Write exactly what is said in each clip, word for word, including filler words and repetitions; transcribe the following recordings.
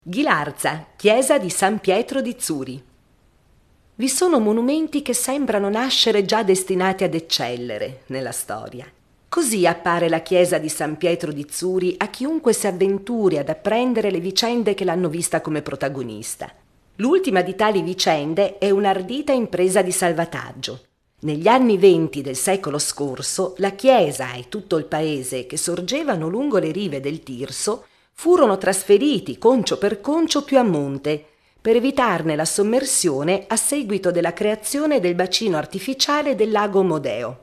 Ghilarza, chiesa di San Pietro di Zuri. Vi sono monumenti che sembrano nascere già destinati ad eccellere nella storia. Così appare la chiesa di San Pietro di Zuri a chiunque si avventuri ad apprendere le vicende che l'hanno vista come protagonista. L'ultima di tali vicende è un'ardita impresa di salvataggio. Negli anni venti del secolo scorso, la chiesa e tutto il paese che sorgevano lungo le rive del Tirso furono trasferiti concio per concio più a monte, per evitarne la sommersione a seguito della creazione del bacino artificiale del lago Modeo.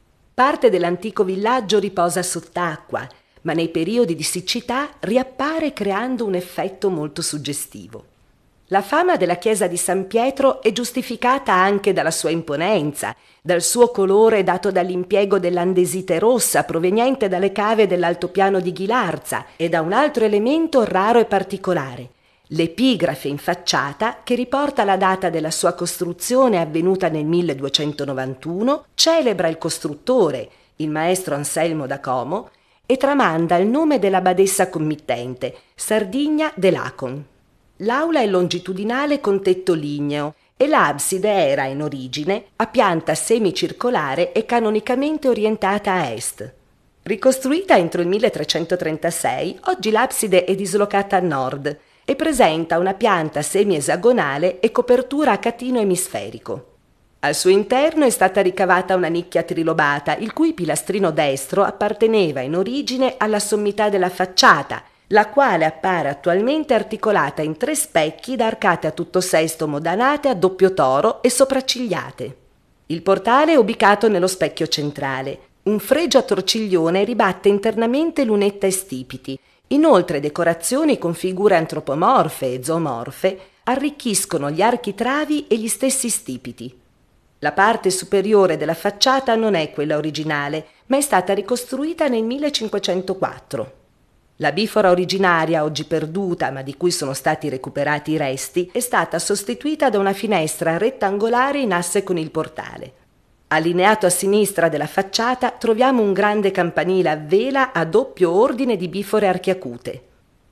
Parte dell'antico villaggio riposa sott'acqua, ma nei periodi di siccità riappare creando un effetto molto suggestivo. La fama della chiesa di San Pietro è giustificata anche dalla sua imponenza, dal suo colore dato dall'impiego dell'andesite rossa proveniente dalle cave dell'altopiano di Ghilarza e da un altro elemento raro e particolare, l'epigrafe in facciata che riporta la data della sua costruzione avvenuta nel milleduecentonovantuno, celebra il costruttore, il maestro Anselmo da Como, e tramanda il nome della badessa committente, Sardigna de Lacon. L'aula è longitudinale con tetto ligneo e l'abside era, in origine, a pianta semicircolare e canonicamente orientata a est. Ricostruita entro il milletrecentotrentasei, oggi l'abside è dislocata a nord e presenta una pianta semi-esagonale e copertura a catino emisferico. Al suo interno è stata ricavata una nicchia trilobata, il cui pilastrino destro apparteneva in origine alla sommità della facciata, la quale appare attualmente articolata in tre specchi da arcate a tutto sesto modanate a doppio toro e sopraccigliate. Il portale è ubicato nello specchio centrale. Un fregio a torciglione ribatte internamente lunetta e stipiti. Inoltre decorazioni con figure antropomorfe e zoomorfe arricchiscono gli architravi e gli stessi stipiti. La parte superiore della facciata non è quella originale, ma è stata ricostruita nel millecinquecentoquattro. La bifora originaria, oggi perduta ma di cui sono stati recuperati i resti, è stata sostituita da una finestra rettangolare in asse con il portale. Allineato a sinistra della facciata troviamo un grande campanile a vela a doppio ordine di bifore archiacute.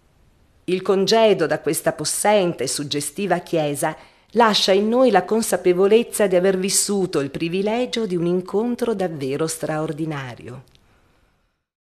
Il congedo da questa possente e suggestiva chiesa lascia in noi la consapevolezza di aver vissuto il privilegio di un incontro davvero straordinario.